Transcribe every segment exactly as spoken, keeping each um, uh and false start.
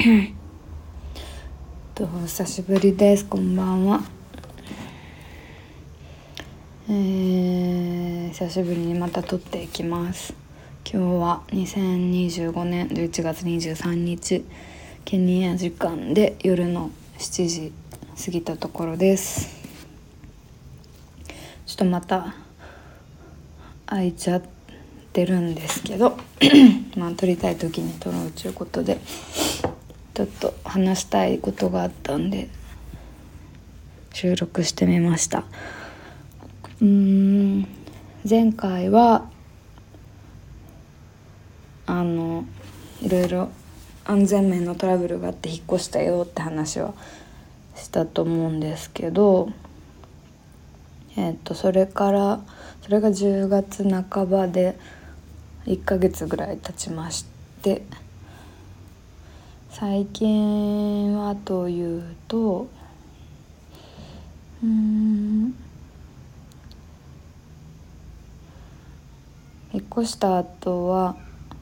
と久しぶりです。こんばんは。えー、久しぶりにまた撮っていきます。今日はにせんにじゅうごねんじゅういちがつにじゅうさんにちケニア時間で夜のしちじ過ぎたところです。ちょっとまた空いちゃってるんですけどまあ撮りたい時に撮ろうということでちょっと話したいことがあったんで収録してみました。うーん前回はあのいろいろ安全面のトラブルがあって引っ越したよって話はしたと思うんですけど、えっとそれからそれがじゅうがつなかばでいっかげつぐらい経ちまして、最近はというとうーん引っ越した後は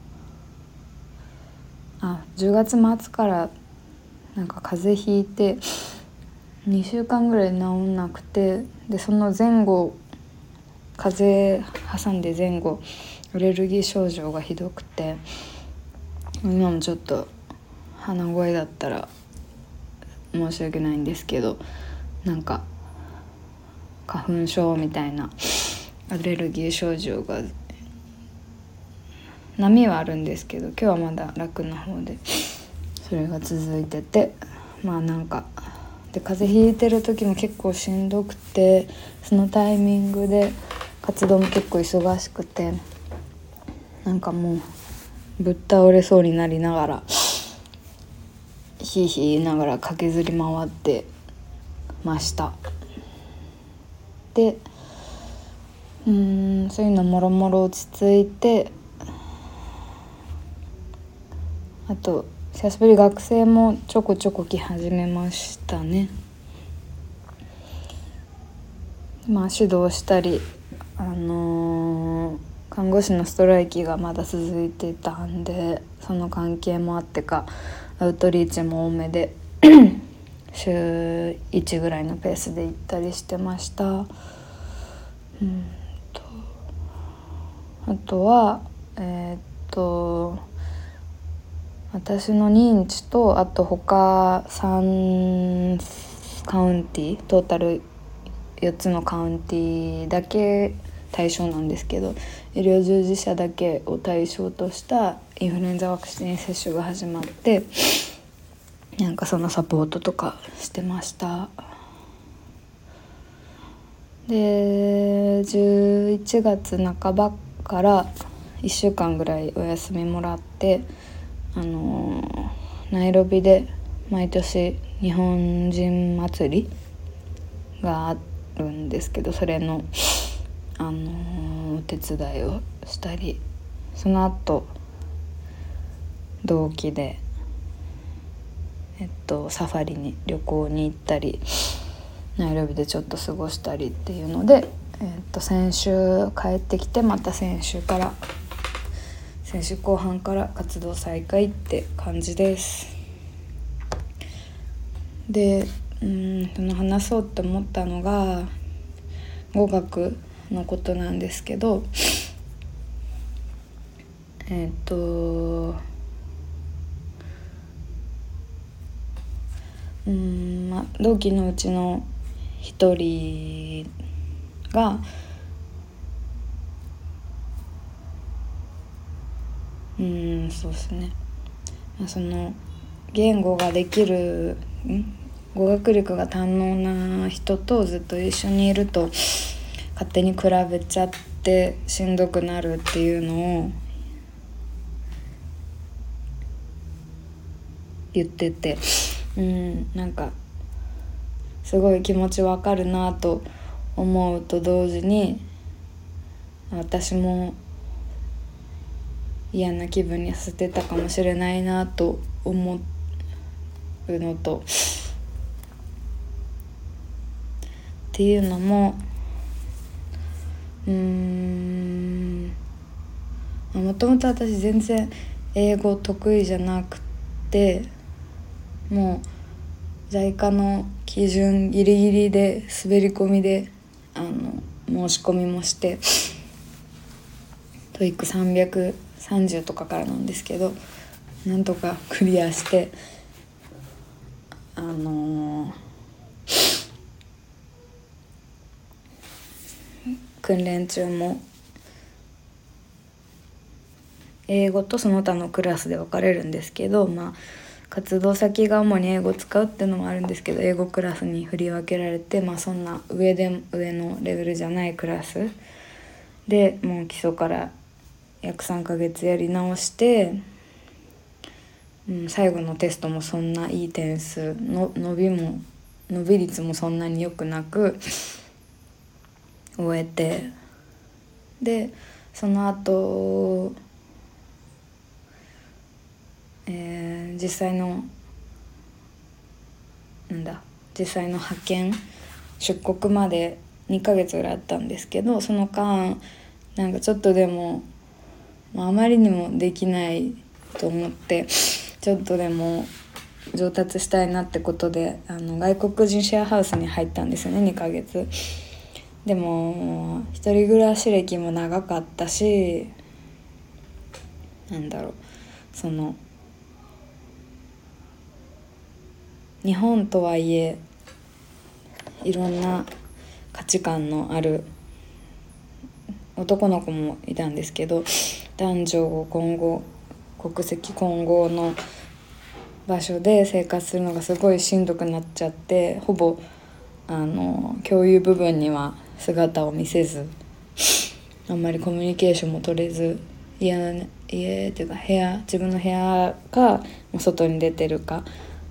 あじゅうがつまつからなんか風邪ひいてにしゅうかんぐらい治んなくて、でその前後風邪挟んで前後アレルギー症状がひどくて、今もちょっと鼻声だったら申し訳ないんですけど、なんか花粉症みたいなアレルギー症状が波はあるんですけど、今日はまだ楽な方でそれが続いてて、まあなんかで風邪ひいてる時も結構しんどくて、そのタイミングで活動も結構忙しくて、なんかもうぶっ倒れそうになりながらひいひい言いながら駆けずり回ってました。でうーんそういうのもろもろ落ち着いて、あと久しぶり学生もちょこちょこ来始めましたね。まあ指導したり、あのー、看護師のストライキがまだ続いてたんで、その関係もあってかアウトリーチも多めで週いちぐらいのペースで行ったりしてました。うんとあとはえー、っと私の認知とあと他さんカウンティトータルよっつのカウンティだけ対象なんですけど、医療従事者だけを対象としたインフルエンザワクチン接種が始まって、なんかそのサポートとかしてました。でじゅういちがつなかばからいっしゅうかんぐらいお休みもらって、あのー、ナイロビで毎年日本人祭りがあるんですけど、それの、あのー、お手伝いをしたり、その後同期で、えっと、サファリに旅行に行ったりナイロビでちょっと過ごしたりっていうので、えっと、先週帰ってきて、また先週から先週後半から活動再開って感じです。でうんその話そうって思ったのが語学のことなんですけど、えっとうんまあ同期のうちの一人がうんそうですね、その言語ができるん語学力が堪能な人とずっと一緒にいると勝手に比べちゃってしんどくなるっていうのを言ってて、うんなんかすごい気持ちわかるなと思うと同時に、私も嫌な気分にさせてたかもしれないなと思うのと、っていうのもうーんもともと私全然英語得意じゃなくて、 もうジャイカの基準ギリギリで滑り込みであの申し込みもして、トイックさんびゃくさんじゅうとかからなんですけど、なんとかクリアして、あのー、訓練中も英語とその他のクラスで分かれるんですけど、まあ活動先が主に英語を使うっていうのもあるんですけど、英語クラスに振り分けられて、まあそんな上で上のレベルじゃないクラスでもう基礎から約さんかげつやり直して、うん、最後のテストもそんないい点数の伸びも伸び率もそんなに良くなく終えて、でその後、えー、実際のなんだ実際の派遣出国までにかげつぐらいあったんですけど、その間なんかちょっとでも、まあ、あまりにもできないと思ってちょっとでも上達したいなってことで、あの外国人シェアハウスに入ったんですよね、にかげつ。でも一人暮らし歴も長かったし、なんだろうその日本とはいえいろんな価値観のある男の子もいたんですけど、男女混合国籍混合の場所で生活するのがすごいしんどくなっちゃって、ほぼあの共有部分には姿を見せず、あんまりコミュニケーションも取れず、家の家っていうか部屋自分の部屋か外に出てるか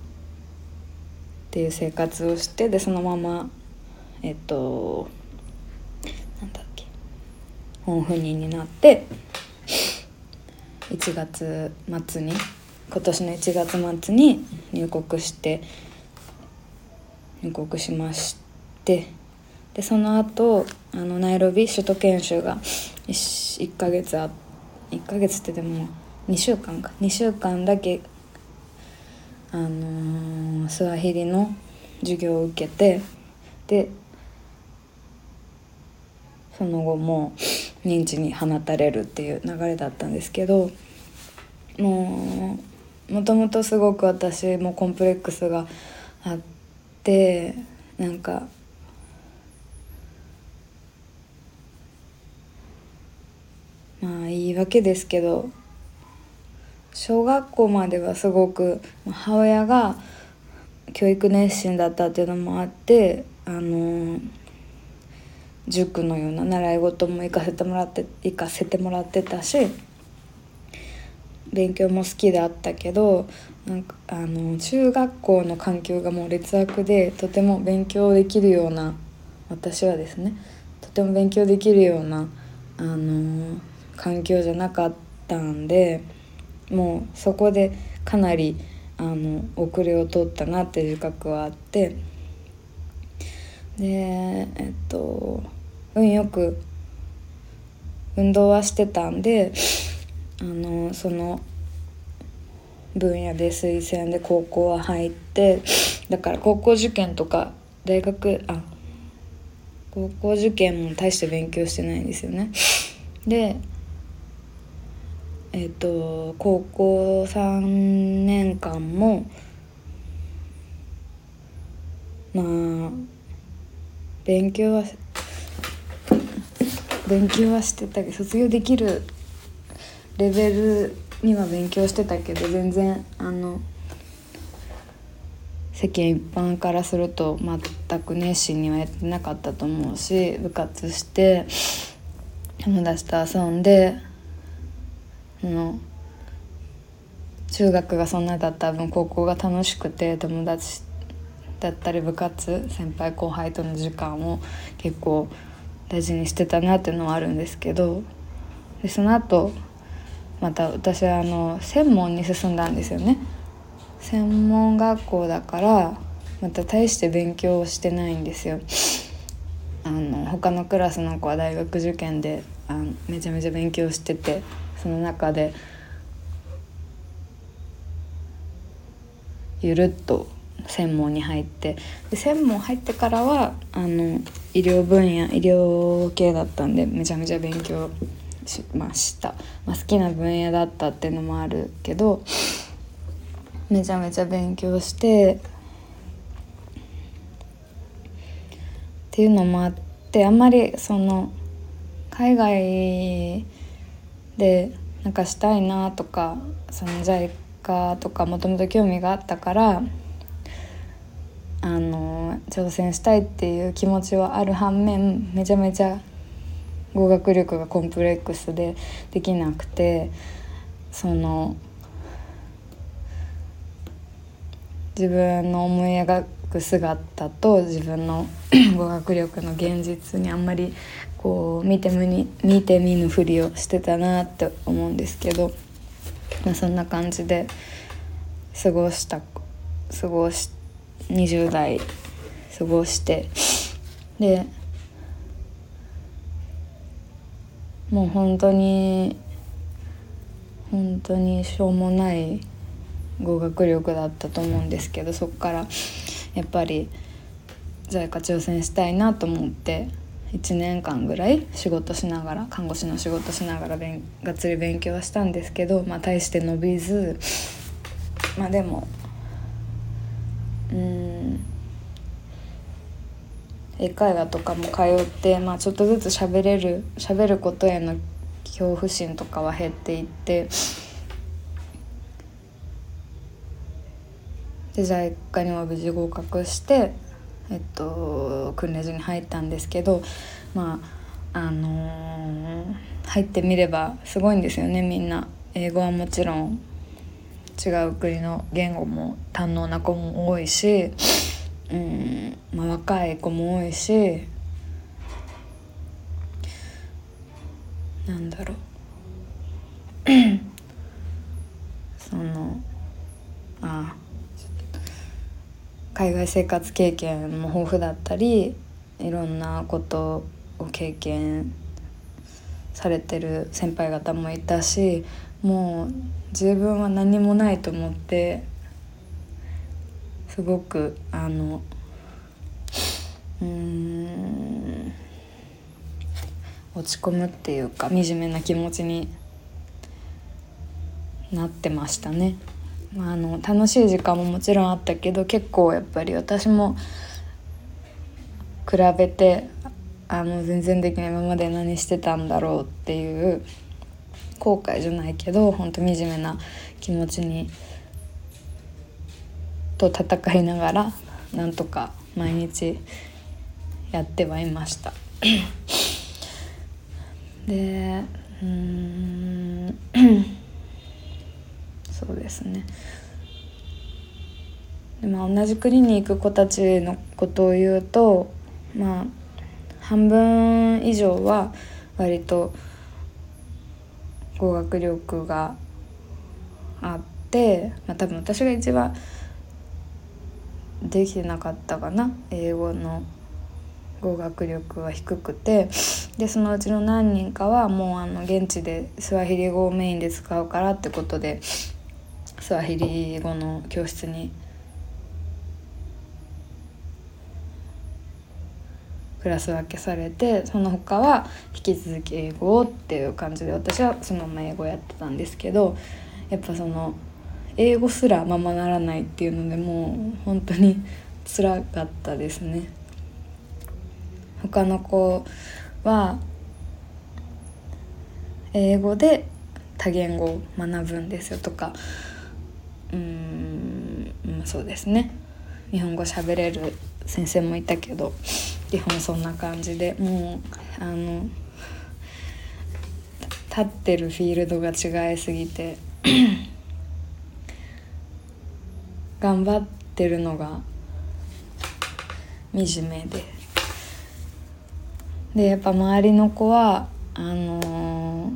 っていう生活をして、でそのままえっとなんだっけ本赴任になっていちがつ末に今年のいちがつ末に入国して入国しまして、でその後あのナイロビ首都研修が 1, いっかげつあいっかげつってでもにしゅうかんかにしゅうかんだけあのー、スワヒリの授業を受けて、でその後も認知に放たれるっていう流れだったんですけど、もうもともとすごく私もコンプレックスがあって、なんかまあ言い訳ですけど、小学校まではすごく母親が教育熱心だったっていうのもあって、あの塾のような習い事も行かせてもらって行かせてもらってたし、勉強も好きであったけど、なんかあの中学校の環境がもう劣悪で、とても勉強できるような私はですねとても勉強できるようなあの環境じゃなかったんで、もうそこでかなりあの遅れを取ったなっていう自覚はあって、でえっと運よく運動はしてたんで、あのその分野で推薦で高校は入って、だから高校受験とか大学あ高校受験も大して勉強してないんですよね。でえっと高校さんねんかんもまあ勉強は勉強はしてたけど、卒業できるレベルには勉強してたけど、全然あの世間一般からすると全く熱心にはやってなかったと思うし、部活して友達と遊んで、あの中学がそんなだった分高校が楽しくて、友達だったり部活先輩後輩との時間を結構大事にしてたなっていうのはあるんですけど、でその後また私はあの専門に進んだんですよね。専門学校だからまた大して勉強してないんですよ。あの他のクラスの子は大学受験であのめちゃめちゃ勉強してて、その中でゆるっと専門に入って、で専門入ってからはあの医療分野医療系だったんでめちゃめちゃ勉強しました、まあ、好きな分野だったっていうのもあるけどめちゃめちゃ勉強してっていうのもあって、あんまりその海外でなんかしたいなとか、その ジャイカ とかもともと興味があったからあの挑戦したいっていう気持ちはある反面、めちゃめちゃ語学力がコンプレックスでできなくて、その自分の思い描く姿と自分の語学力の現実にあんまりこう見て見ぬ見て見ぬふりをしてたなって思うんですけど、まあ、そんな感じで過ごした過ごしにじゅう代過ごして、でもう本当に本当にしょうもない語学力だったと思うんですけど、そこからやっぱり ジャイカ 挑戦したいなと思っていちねんかんぐらい仕事しながら看護師の仕事しながら勉がっつり勉強はしたんですけど、まあ大して伸びず、まあでもうーん英会話とかも通って、まあ、ちょっとずつ喋れる喋ることへの恐怖心とかは減っていって、で ジャイカ にも無事合格して、えっと、訓練所に入ったんですけど、まああのー、入ってみればすごいんですよね。みんな英語はもちろん違う国の言語も堪能な子も多いし、うんまあ、若い子も多いし、なんだろうそのあ海外生活経験も豊富だったり、いろんなことを経験されてる先輩方もいたし、もう自分は何もないと思ってすごくあのうーん落ち込むっていうか惨めな気持ちになってましたね。まあ、あの楽しい時間ももちろんあったけど、結構やっぱり私も比べてあの全然できない、今まで何してたんだろうっていう後悔じゃないけど本当惨めな気持ちにと戦いながらなんとか毎日やってはいましたでうーんそうですね。で、まあ、同じ国に行く子たちのことを言うと、まあ半分以上は割と語学力があって、まあ、多分私が一番できてなかったかな。英語の語学力は低くて、でそのうちの何人かはもうあの現地でスワヒリ語をメインで使うからってことでスワヒリ語の教室にクラス分けされて、その他は引き続き英語っていう感じで、私はそのまま英語やってたんですけど、やっぱその英語すらままならないっていうのでもう本当に辛かったですね。他の子は英語で多言語を学ぶんですよとか、うーん、うん、そうですね、日本語喋れる先生もいたけど基本そんな感じで、もうあの立ってるフィールドが違いすぎて頑張ってるのが惨めで、でやっぱ周りの子はあのー、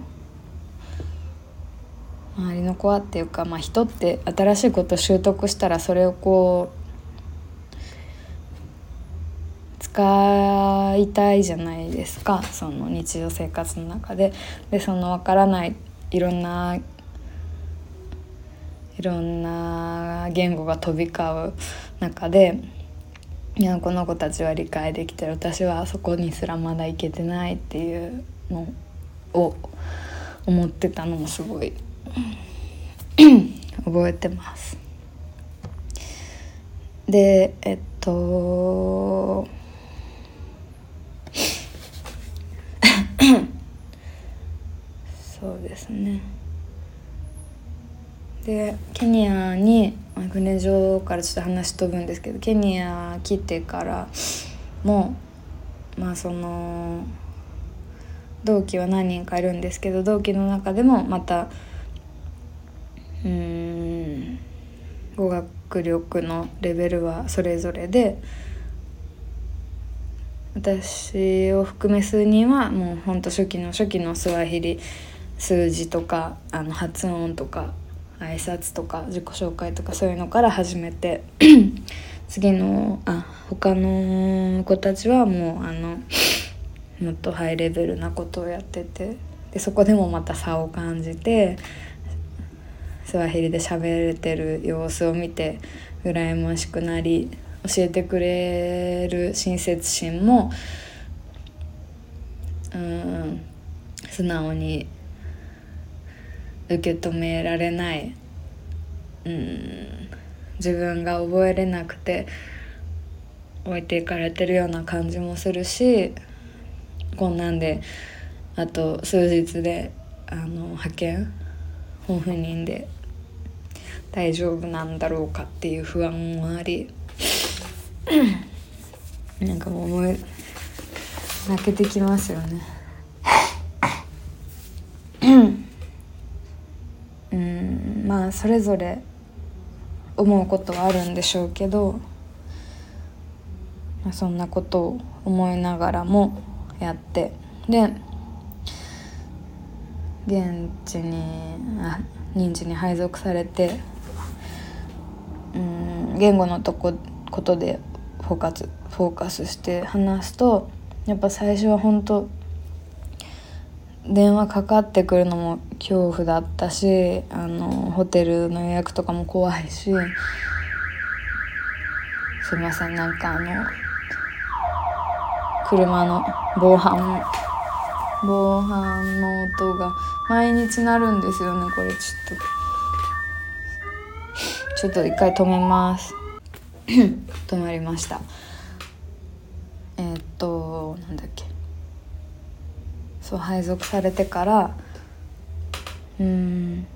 周りの子はっていうか、まあ、人って新しいことを習得したらそれをこう使いたいじゃないですか、その日常生活の中で。でその分からないいろんないろんな言語が飛び交う中で、いやこの子たちは理解できてる、私はあそこにすらまだ行けてないっていうのを思ってたのもすごい覚えてます。でえっとそうですね。でケニアに船上からちょっと話飛ぶんですけど、ケニア来てからもまあその同期は何人かいるんですけど、同期の中でもまたうーん語学力のレベルはそれぞれで、私を含め数人はもうほんと初期の初期のスワヒリ数字とかあの発音とか挨拶とか自己紹介とかそういうのから始めて次のあ他の子たちはもうあのもっとハイレベルなことをやってて、でそこでもまた差を感じて、スワヒリで喋れてる様子を見て羨ましくなり、教えてくれる親切心もうん素直に受け止められない、うん自分が覚えれなくて置いていかれてるような感じもするし、こんなんであと数日であの派遣本赴任で大丈夫なんだろうかっていう不安もありなんかもう思い泣けてきますよねうんまあそれぞれ思うことはあるんでしょうけど、まあ、そんなことを思いながらもやって、で現地にあ任地に配属されて、うん言語のとこことでフォーカスフォーカスして話すと、やっぱ最初は本当電話かかってくるのも恐怖だったし、あのホテルの予約とかも怖いし、すいませんなんかあの車の防犯防犯の音が毎日鳴るんですよね。これちょっとちょっと一回止めます止まりました。えー、っとなんだっけそう配属されてからうーん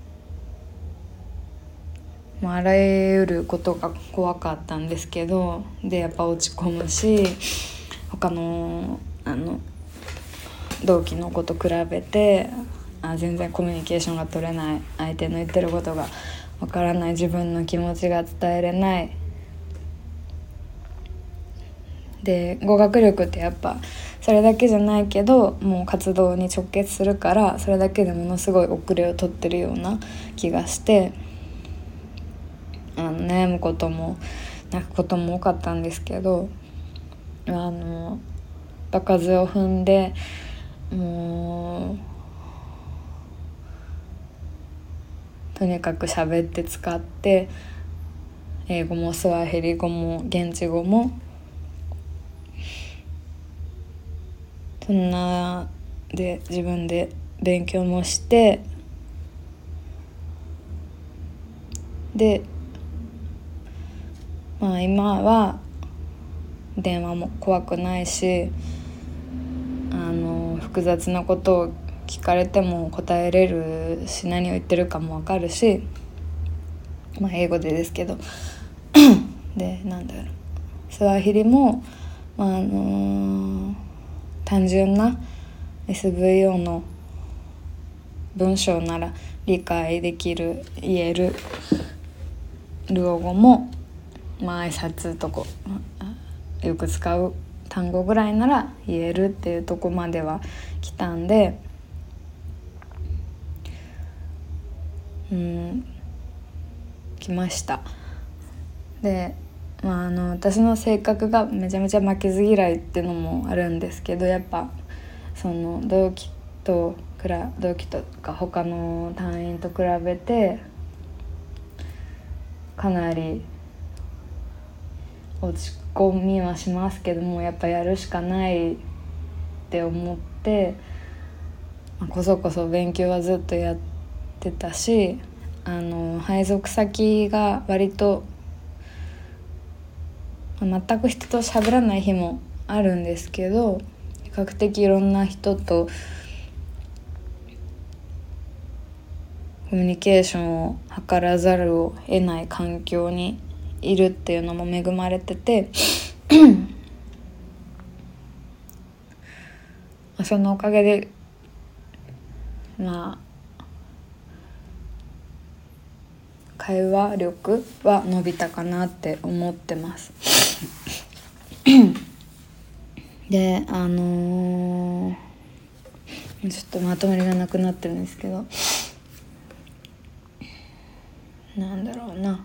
まあ、あらゆることが怖かったんですけど、でやっぱ落ち込むし、他のあの同期の子と比べてあ全然コミュニケーションが取れない、相手の言ってることがわからない、自分の気持ちが伝えれない。で語学力ってやっぱそれだけじゃないけどもう活動に直結するから、それだけでものすごい遅れを取ってるような気がして、あの悩むことも泣くことも多かったんですけど、あの場数を踏んでもうとにかく喋って使って、英語もスワヒリ語も現地語もそんなで自分で勉強もして、でまあ今は電話も怖くないし、あの複雑なことを聞かれても答えれるし、何を言ってるかも分かるし、まあ英語でですけどでなんだろうスワヒリも、まああのー、単純な エスブイオー の文章なら理解できる言えるルオ語も、まあ挨拶とこよく使う単語ぐらいなら言えるっていうとこまでは来たんで、うん来ました。で、まあ、あの私の性格がめちゃめちゃ負けず嫌いっていうのもあるんですけど、やっぱその同期と同期とか他の隊員と比べてかなり落ち込みはしますけども、やっぱやるしかないって思って、こそこそ勉強はずっとやってたし、あの配属先が割と全く人と喋らない日もあるんですけど、比較的いろんな人とコミュニケーションを図らざるを得ない環境にいるっていうのも恵まれててそのおかげでまあ会話力は伸びたかなって思ってますで、あのー、ちょっとまとまりがなくなってるんですけど、なんだろうな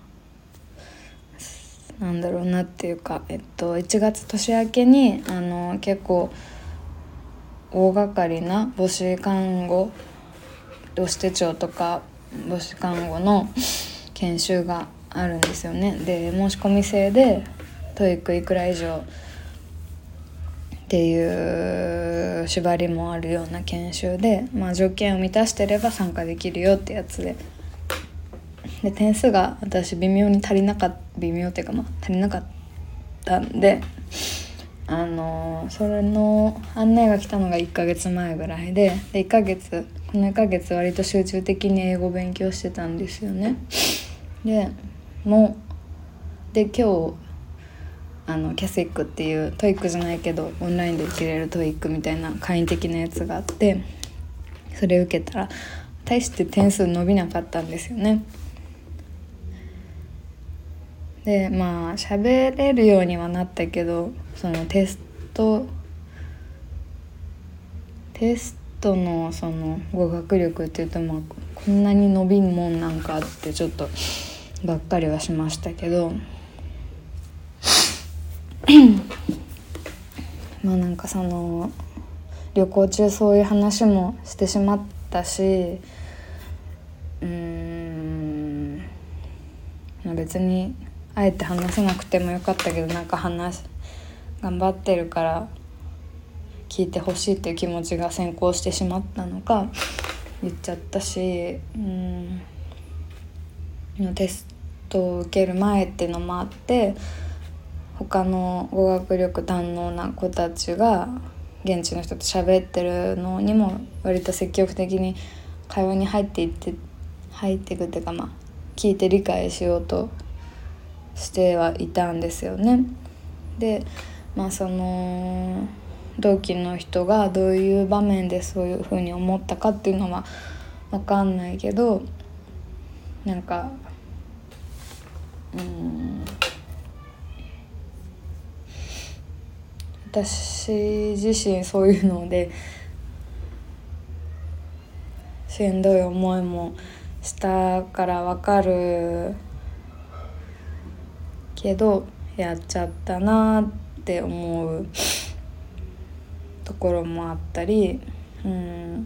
なんだろうなっていうか、えっといちがつ年明けにあの結構大掛かりな母子看護母子手帳とか母子看護の研修があるんですよね。で申し込み制でトイックいくら以上っていう縛りもあるような研修で、まあ、条件を満たしてれば参加できるよってやつで、で点数が私微妙に足りなかった微妙っていうかまあ足りなかったんで、あのそれの案内が来たのがいっかげつまえぐらいで、でいっかげつこのいっかげつ割と集中的に英語勉強してたんですよね。でもうで今日あのキャスイックっていうトイックじゃないけどオンラインで受けれるトイックみたいな簡易的なやつがあって、それ受けたら大して点数伸びなかったんですよね。でまあ喋れるようにはなったけど、そのテストテストのその語学力っていうと、まあこんなに伸びんもんなんかってちょっとがっかりはしましたけどまあなんかその旅行中そういう話もしてしまったし、うーん、まあ、別にあえて話せなくてもよかったけど、なんか話頑張ってるから聞いてほしいっていう気持ちが先行してしまったのか言っちゃったし、うんテストを受ける前っていうのもあって、他の語学力堪能な子たちが現地の人と喋ってるのにも割と積極的に会話に入っていって入っていくっていうか、まあ聞いて理解しようとしてはいたんですよね。でまあその同期の人がどういう場面でそういうふうに思ったかっていうのは分かんないけど、なんかうーん私自身そういうのでしんどい思いもしたから分かるけど、やっちゃったなって思うところもあったり、うん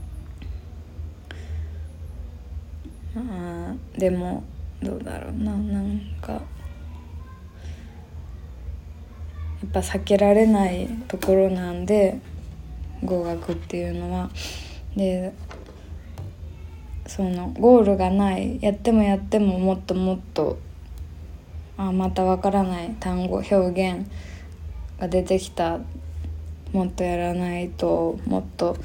あでもどうだろうな、なんかやっぱ避けられないところなんで語学っていうのは。でそのゴールがない、やってもやってももっともっとあまたわからない単語表現が出てきた、もっとやらないと、もっと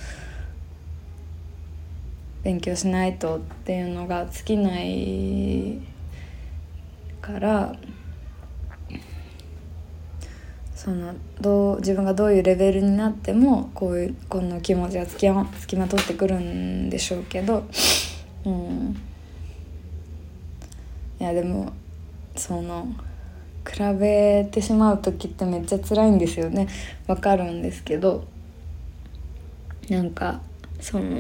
勉強しないとっていうのが尽きないから、そのどう自分がどういうレベルになってもこういうこの気持ちがつきま、つきまとってくるんでしょうけど、うん、いやでもその比べてしまう時ってめっちゃ辛いんですよね。わかるんですけど、なんかその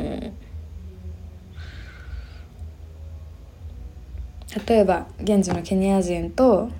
例えば現地のケニア人と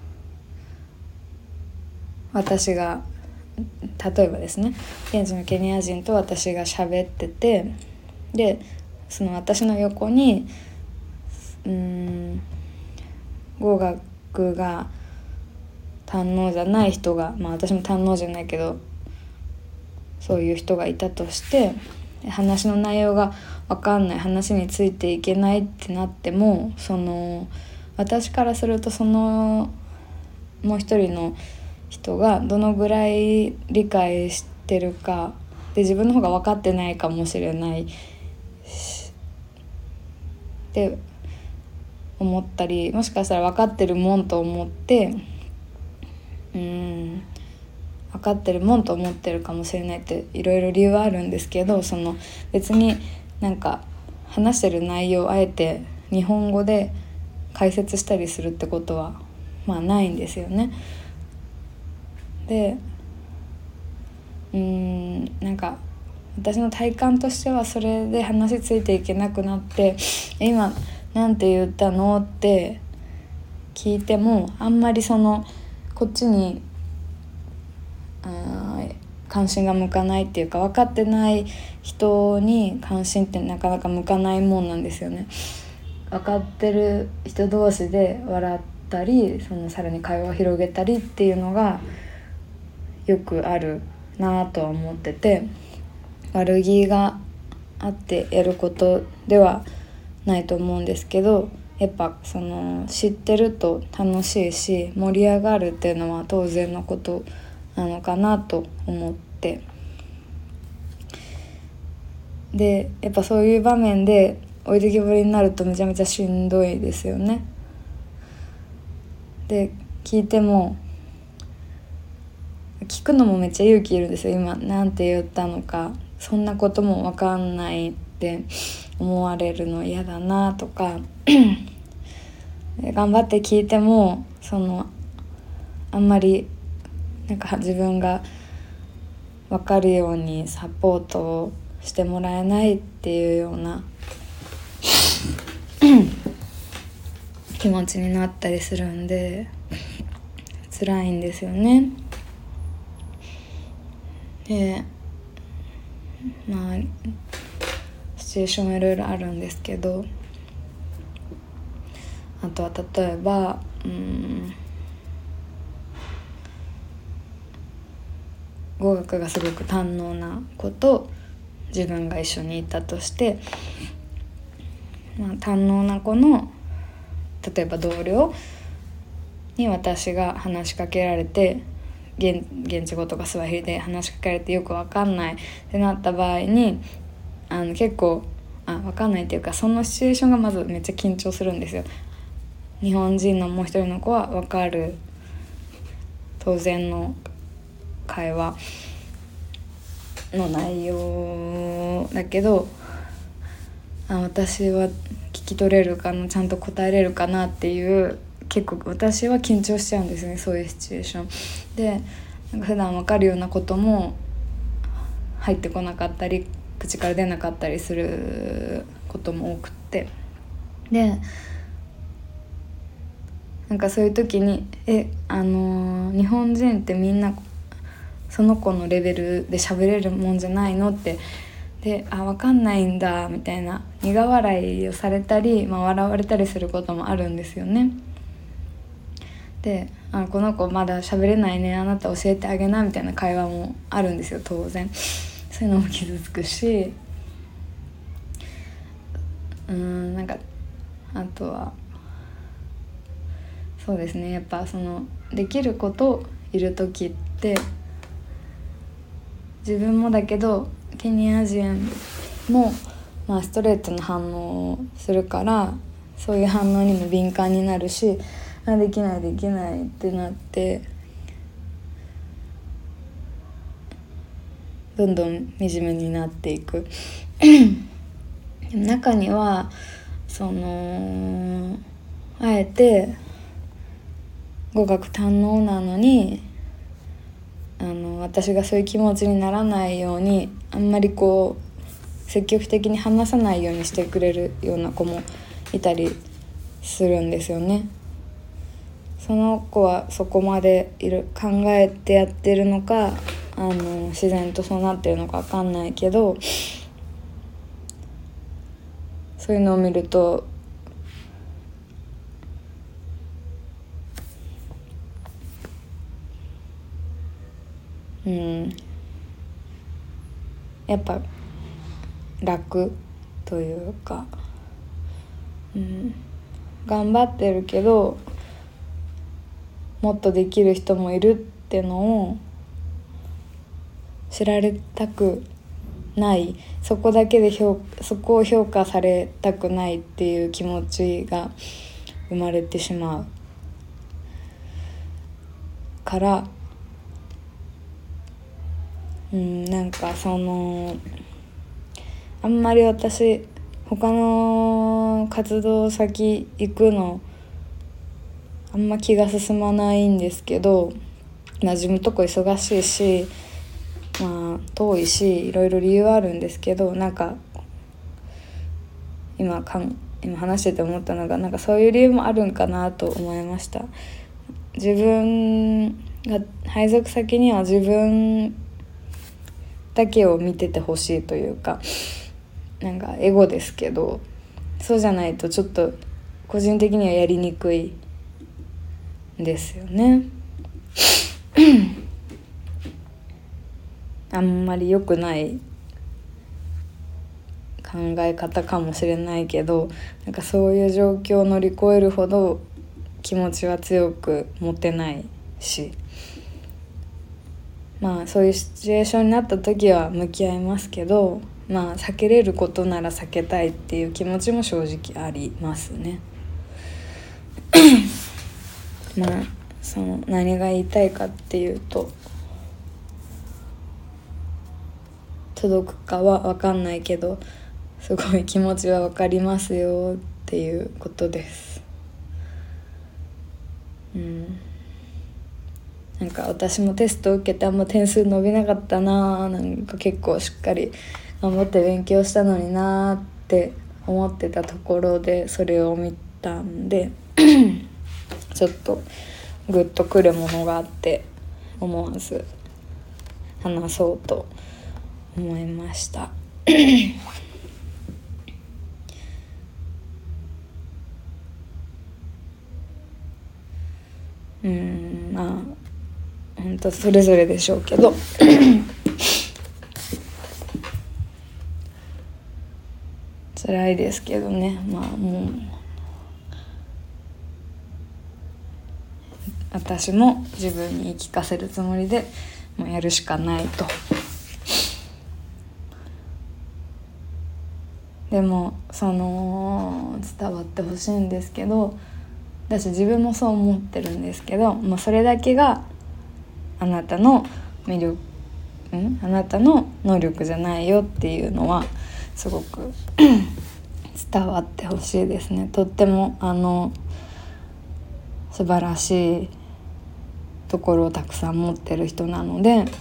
私が例えばですね現地のケニア人と私が喋ってて、でその私の横にうーん語学が堪能じゃない人が、まあ私も堪能じゃないけどそういう人がいたとして、話の内容が分かんない、話についていけないってなっても、その私からするとそのもう一人の人がどのぐらい理解してるかで、自分の方が分かってないかもしれないって思ったり、もしかしたら分かってるもんと思ってうーん分かってるもんと思ってるかもしれないっていろいろ理由はあるんですけど、その別になんか話してる内容をあえて日本語で解説したりするってことはまあないんですよね。でうーんなんか私の体感としてはそれで話ついていけなくなって、今なんて言ったのって聞いてもあんまりそのこっちにあ関心が向かないっていうか、分かってない人に関心ってなかなか向かないもんなんですよね。分かってる人同士で笑ったり、そのさらに会話を広げたりっていうのがよくあるなとは思ってて、悪気があってやることではないと思うんですけど、やっぱその知ってると楽しいし盛り上がるっていうのは当然のことなのかなと思って、でやっぱそういう場面で置いてきぼりになるとめちゃめちゃしんどいですよね。で聞いても聞くのもめっちゃ勇気いるんですよ。今なんて言ったのか、そんなことも分かんないって思われるの嫌だなとか頑張って聞いてもそのあんまりなんか自分が分かるようにサポートをしてもらえないっていうような気持ちになったりするんで辛いんですよね。でまあシチュエーションいろいろあるんですけど、あとは例えばうん語学がすごく堪能な子と自分が一緒にいたとして、まあ、堪能な子の例えば同僚に私が話しかけられて、 現, 現地語とかスワヒリで話しかけられてよく分かんないってなった場合にあの結構あ分かんないっていうか、そのシチュエーションがまずめっちゃ緊張するんですよ。日本人のもう一人の子は分かる当然の会話の内容だけど、あ私は聞き取れるかな、ちゃんと答えれるかなっていう、結構私は緊張しちゃうんですね、そういうシチュエーションで。なんか普段分かるようなことも入ってこなかったり口から出なかったりすることも多くって、でなんかそういう時にえあのー、日本人ってみんなその子のレベルで喋れるもんじゃないのって、であ分かんないんだみたいな苦笑いをされたり、まあ、笑われたりすることもあるんですよね。であこの子まだ喋れないね、あなた教えてあげなみたいな会話もあるんですよ、当然。そういうのも傷つくし、うーんなんかあとはそうですね、やっぱそのできる子といる時って自分もだけどケニア人も、まあ、ストレートな反応をするから、そういう反応にも敏感になるし、あできないできないってなってどんどん惨めになっていく中にはそのあえて語学堪能なのにあの私がそういう気持ちにならないようにあんまりこう積極的に話さないようにしてくれるような子もいたりするんですよね。その子はそこまでいる考えてやってるのかあの自然とそうなってるのか分かんないけど、そういうのを見るとうんやっぱ楽というか、うん、頑張ってるけどもっとできる人もいるってのを知られたくない、そこだけで評そこを評価されたくないっていう気持ちが生まれてしまうから、うん、なんかそのあんまり私他の活動先行くのあんま気が進まないんですけど、まあ自分とこ忙しいし、まあ遠いしいろいろ理由はあるんですけど、なんか今かん今話してて思ったのが、なんかそういう理由もあるんかなと思いました。自分が配属先には自分だけを見ててほしいというか、なんかエゴですけど、そうじゃないとちょっと個人的にはやりにくいんですよねあんまり良くない考え方かもしれないけど、なんかそういう状況を乗り越えるほど気持ちは強く持てないし、まあそういうシチュエーションになった時は向き合いますけど、まあ避けれることなら避けたいっていう気持ちも正直ありますねまあその何が言いたいかっていうと、届くかは分かんないけどすごい気持ちは分かりますよっていうことです。うんなんか私もテスト受けてあんま点数伸びなかったな、なんか結構しっかり頑張って勉強したのになって思ってたところでそれを見たんでちょっとグッとくるものがあって思わず話そうと思いましたうんまあ本当それぞれでしょうけど辛いですけどね、まあもう私も自分に言い聞かせるつもりでもうやるしかないと。でもその伝わってほしいんですけど、私自分もそう思ってるんですけど、もうそれだけがあなたの魅力んあなたの能力じゃないよっていうのはすごく伝わってほしいですね。とってもあの素晴らしいところをたくさん持ってる人なので、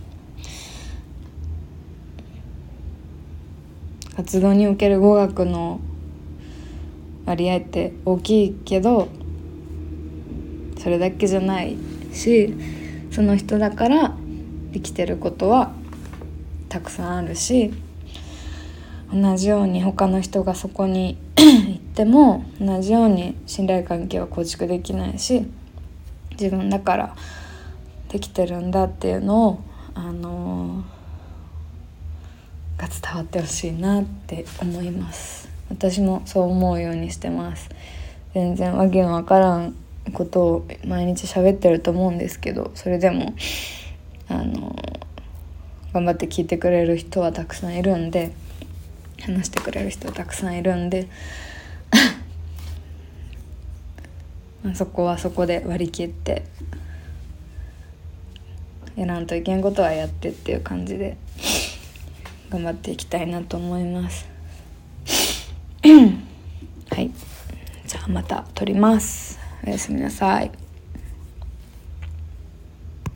活動における語学の割合って大きいけどそれだけじゃないし、その人だからできてることはたくさんあるし、同じように他の人がそこに行っても同じように信頼関係は構築できないし、自分だからできてるんだっていうのをあのー、が伝わってほしいなって思います。私もそう思うようにしてます。全然わけのわからんことを毎日喋ってると思うんですけど、それでもあのー、頑張って聞いてくれる人はたくさんいるんで、話してくれる人はたくさんいるんでそこはそこで割り切ってやらんといけんことはやってっていう感じで頑張っていきたいなと思いますはい、じゃあまた撮ります。おやすみなさい。